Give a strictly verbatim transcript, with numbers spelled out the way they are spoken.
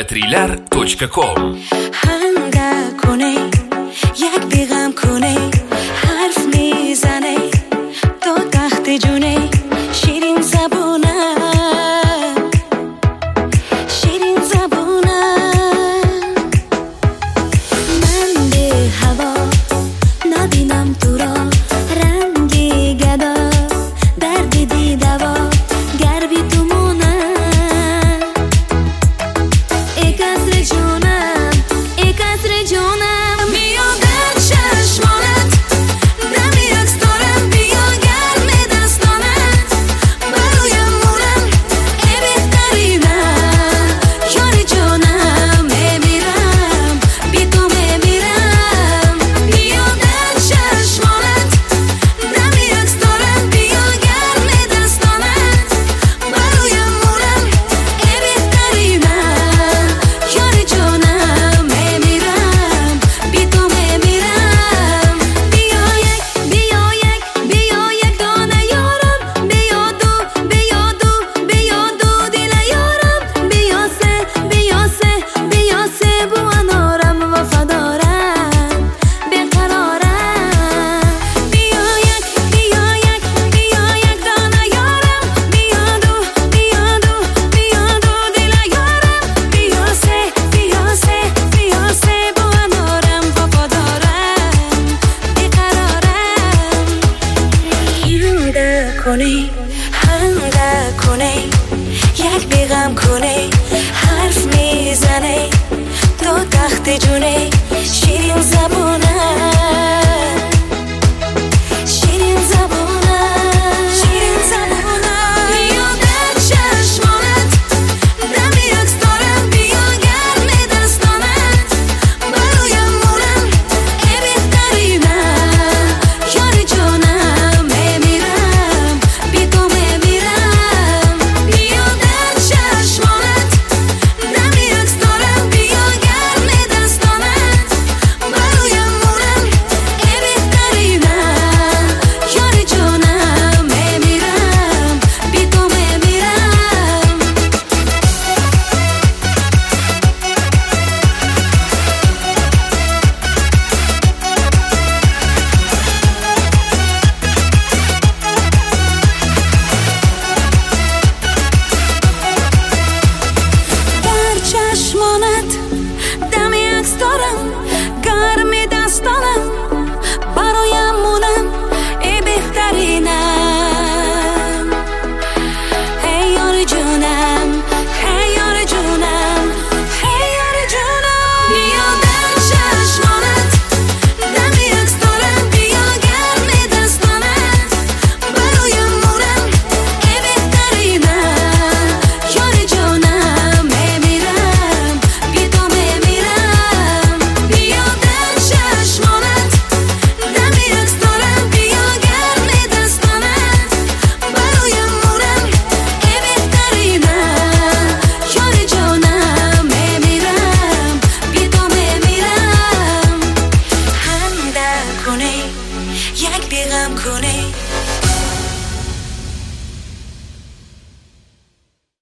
thriller точка com. هنگه کنه یک بیغم کنه حرف میزنه تو تخت جونه شیرین زبونه شیرین زبونه من به هوا نبینم تو را رنگی گدا دردی دی دوا گر بی تو مونه ای کسر جونم ای کسر جونم بیا در چشمانت نمیاد دارم بیا گرم دستانت برایم مونم ای بهترینم یاری جونم میمیرم بی تو میمیرم بیا در چشمانت نمیاد دارم بیا گرم دستانت برایم مونم ای بهترینم یاری جونم میمیرم بی تو میمیرم بیا یک بیا یک بیا یک دانه یارم بیا دو بیا دو بیا دو دل یارم بیا سه بیا سه بیا سه بو انارم وفادارم بیقرارم بیا یک بیا یک بیا یک دانه یارم بیا دو بیا دو بیا دو دل یارم بیا سه بیا سه بیا سه بو انارم وفادارم بیقرارم هنگه کنه هنگه کنه یک بیغم کنه حرف میزنه تو تخت جونه شیرین زبونه